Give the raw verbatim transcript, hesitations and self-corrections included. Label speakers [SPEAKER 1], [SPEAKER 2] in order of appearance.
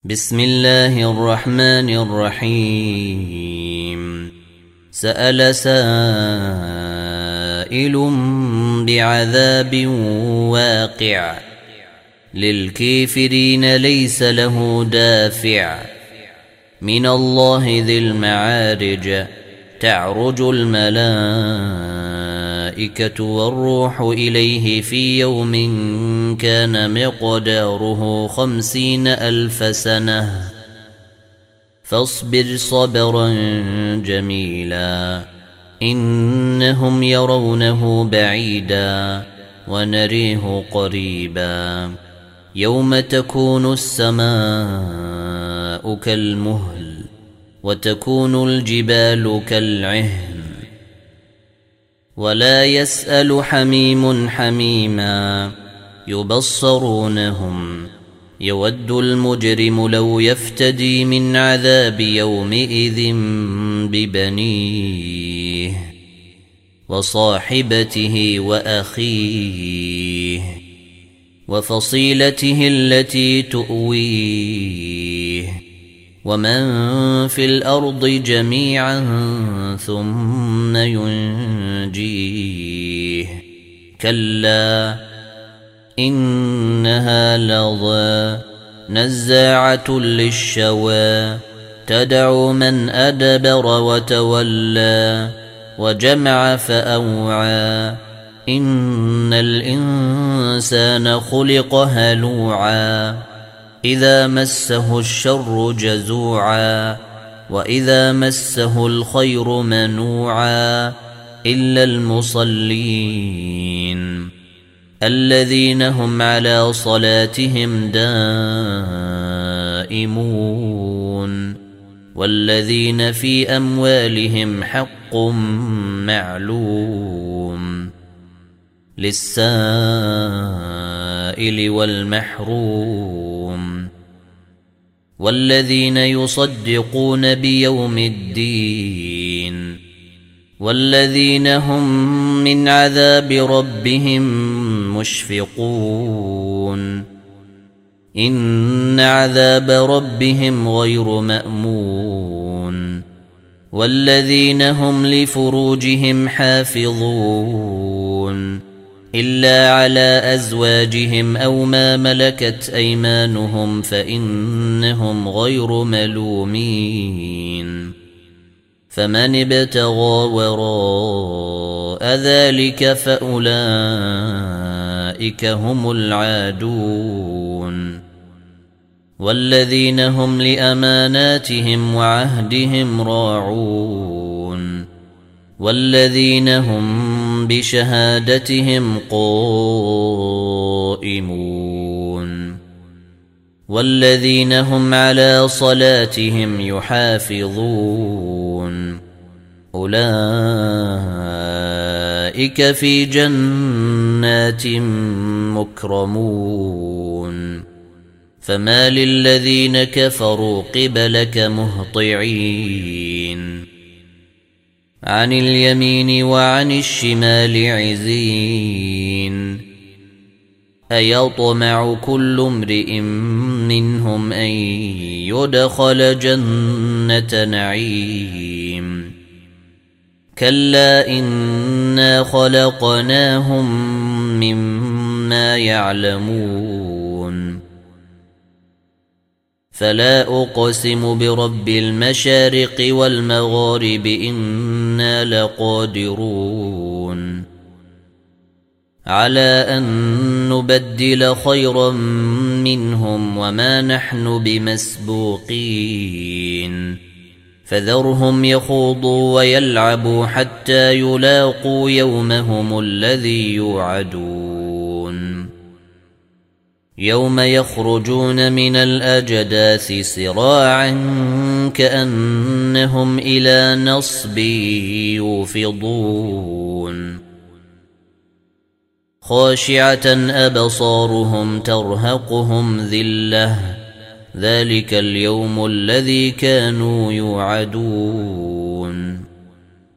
[SPEAKER 1] بسم الله الرحمن الرحيم. سأل سائل بعذاب واقع للكافرين ليس له دافع من الله ذي المعارج. تعرج الملائكة والروح إليه في يوم كان مقداره خمسين ألف سنة فاصبر صبرا جميلا إنهم يرونه بعيدا ونريه قريبا يوم تكون السماء كالمهل وتكون الجبال كالعهن ولا يسأل حميم حميما يبصرونهم يود المجرم لو يفتدي من عذاب يومئذ ببنيه وصاحبته وأخيه وفصيلته التي تؤويه ومن في الأرض جميعا ثم ينجيه كلا إنها لظى نزاعة للشوى تدعو من أدبر وتولى وجمع فأوعى إن الإنسان خلق هلوعا إذا مسه الشر جزوعا وإذا مسه الخير منوعا إلا المصلين الذين هم على صلاتهم دائمون والذين في أموالهم حق معلوم للسائل والمحروم والذين يصدقون بيوم الدين والذين هم من عذاب ربهم مشفقون إن عذاب ربهم غير مأمون والذين هم لفروجهم حافظون إلا على أزواجهم أو ما ملكت أيمانهم فإنهم غير ملومين فمن ابتغى وراء ذلك فأولئك هم العادون والذين هم لأماناتهم وعهدهم راعون والذين هم بشهادتهم قائمون والذين هم على صلاتهم يحافظون أولئك في جنات مكرمون فما للذين كفروا قبلك مهطعين عن اليمين وعن الشمال عزين أيطمع كل امرئ منهم أن يدخل جنة نعيم كلا إنا خلقناهم مما يعلمون فلا أقسم برب المشارق والمغارب إنا لقادرون على أن نبدل خيرا منهم وما نحن بمسبوقين فذرهم يخوضوا ويلعبوا حتى يلاقوا يومهم الذي يوعدون يوم يخرجون من الأجداث سراعا كأنهم إلى نصب يوفضون خاشعة أبصارهم ترهقهم ذلة ذلك اليوم الذي كانوا يوعدون